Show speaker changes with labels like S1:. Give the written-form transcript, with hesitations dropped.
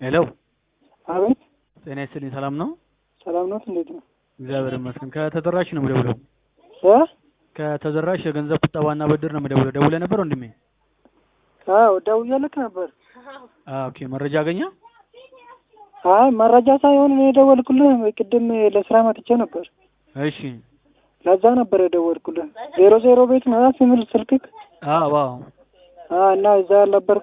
S1: ሄሎ
S2: አቤት።
S1: ጤና ይስጥልኝ። ሰላም ነው?
S2: ሰላም ነው። እንዴት ነው?
S1: እግዚአብሔር ይመስገን። ከተደራሽ ነው የምደውለው። ከተደራሽ የገንዘብ ቁጠባና ብድር ነው የምደውለው። ደውለህ ነበር ወንድሜ?
S2: አዎ ደውዬልህ ነበር።
S1: ኦኬ። መረጃ አገኘ?
S2: አይ መረጃ ሳይሆን እኔ የደወልኩልህ ቅድም ለስራ መጥቼ ነበር።
S1: እሺ።
S2: ለዛ ነበር የደወልኩልህ። 00 ቤት ነው ስምል ስልክክ?
S1: አዎ።
S2: እና እዛ ነበር